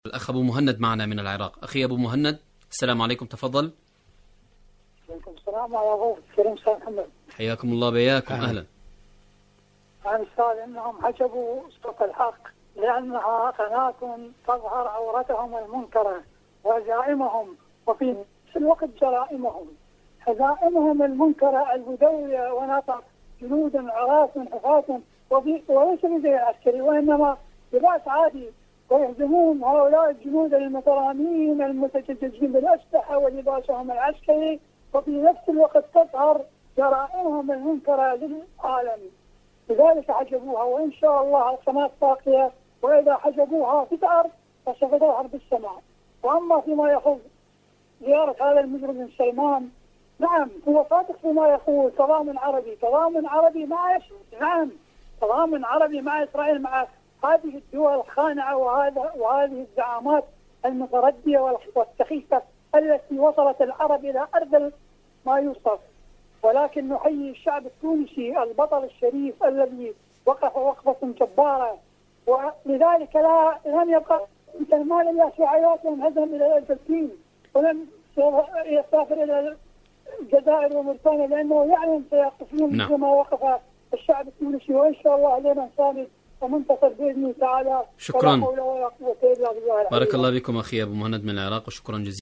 الأخ أبو مهند معنا من العراق. أخي أبو مهند، السلام عليكم، تفضل. وعليكم السلام على ضيف الكريم أستاذ محمد. حياكم الله بياكم. أهلا. أنا أستاذ إنهم حجبوا صوت الحق لأنها قناة تظهر عورتهم المنكرة وجرائمهم وفي نفس الوقت جرائمهم. جرائمهم المنكرة البدوية ونطق جنود عراة حفاة وليس بزي عسكري وإنما لباس عادي، ويهزمون هؤلاء الجنود المترامين المتججين بالأسلحة ولباسهم العسكري، وفي نفس الوقت تظهر جرائمهم المنكرة للعالم. لذلك حجبوها، وإن شاء الله القناة باقية، وإذا حجبوها في الأرض فسوف تظهر بالسماء. وأما فيما يخص زيارة هذا المجرم بن سلمان، نعم هو صادق فيما يقول، تضامن عربي مع نعم تضامن عربي مع إسرائيل، مع هذه الدول الخانعة وهذه الزعامات المتردية والسخيفة التي وصلت العرب إلى أرذل ما يوصف. ولكن نحيي الشعب التونسي البطل الشريف الذي وقف وقفة جبارة، ولذلك لم يبقى سلمان إلا في عياط انهزم إلى الأرجنتين ولم يسافر إلى الجزائر وموريتانيا، لأنه يعلم سيقفون مثل ما وقف الشعب التونسي، وإن شاء الله لنا صامد ومنتصر بإذن تعالى. شكرا. بارك الله بكم أخي أبو مهند من العراق، وشكرا جزيلا.